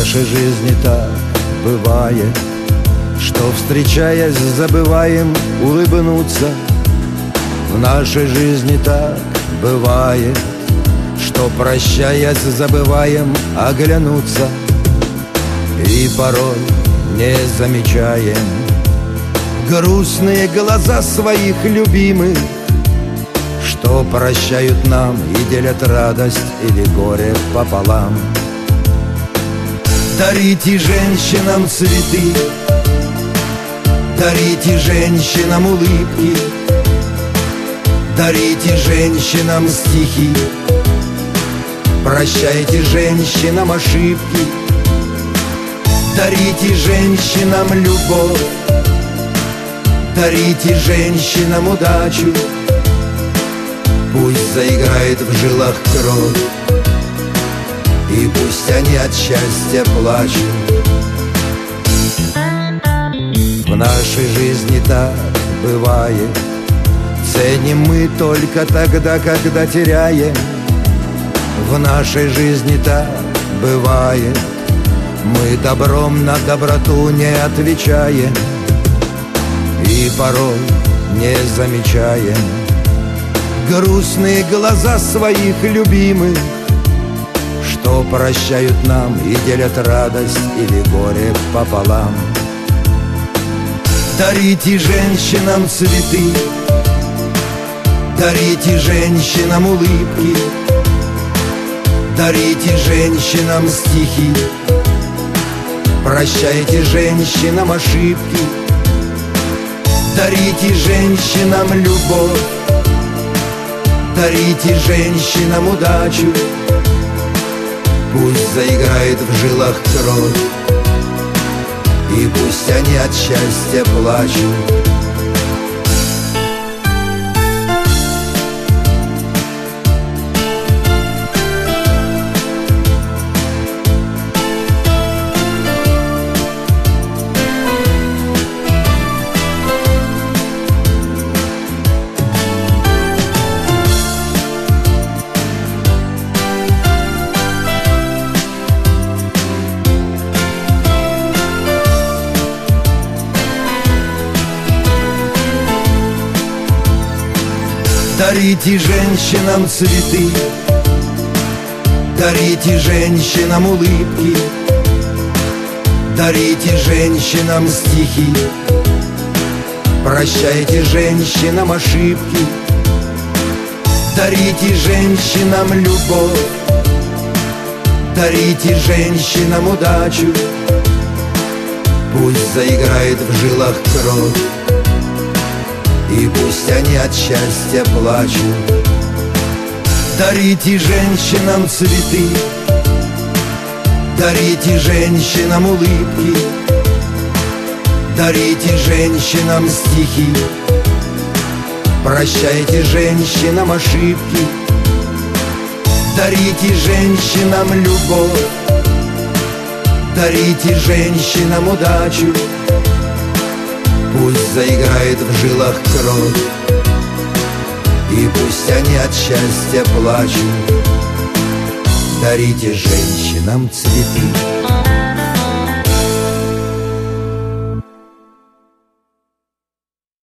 нашей жизни так бывает, что, встречаясь, забываем улыбнуться. В нашей жизни так бывает, что, прощаясь, забываем оглянуться. И порой не замечаем грустные глаза своих любимых, что прощают нам и делят радость или горе пополам. Дарите женщинам цветы, дарите женщинам улыбки, дарите женщинам стихи, прощайте женщинам ошибки, дарите женщинам любовь, дарите женщинам удачу. Пусть заиграет в жилах кровь, и пусть они от счастья плачут. В нашей жизни так бывает, ценим мы только тогда, когда теряем. В нашей жизни так бывает, мы добром на доброту не отвечаем. И порой не замечаем грустные глаза своих любимых, что прощают нам и делят радость или горе пополам. Дарите женщинам цветы, дарите женщинам улыбки, дарите женщинам стихи, прощайте женщинам ошибки, дарите женщинам любовь, дарите женщинам удачу. Пусть заиграет в жилах кровь, и пусть они от счастья плачут. Дарите женщинам цветы, дарите женщинам улыбки, дарите женщинам стихи, прощайте женщинам ошибки, дарите женщинам любовь, дарите женщинам удачу. Пусть заиграет в жилах кровь, и пусть они от счастья плачут. Дарите женщинам цветы, дарите женщинам улыбки, дарите женщинам стихи, прощайте женщинам ошибки, дарите женщинам любовь, дарите женщинам удачу. Пусть заиграет в жилах кровь, и пусть они от счастья плачут. Дарите женщинам цветы.